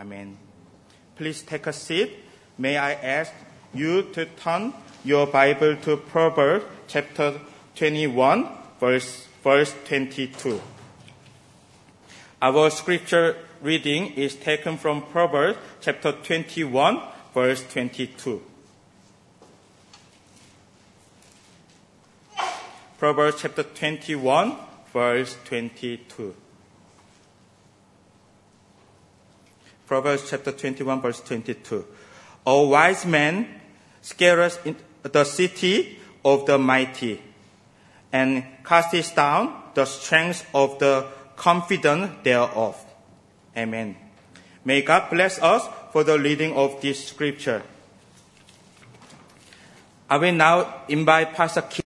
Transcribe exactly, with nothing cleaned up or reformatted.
Amen. Please take a seat. May I ask you to turn your Bible to Proverbs chapter twenty-one, verse, verse twenty-two. Our scripture reading is taken from Proverbs chapter twenty-one, verse twenty-two. Proverbs chapter twenty-one, verse twenty-two. Proverbs chapter twenty-one, verse twenty-two. A wise man scatters in the city of the mighty and casts down the strength of the confident thereof. Amen. May God bless us for the reading of this scripture. I will now invite Pastor Kim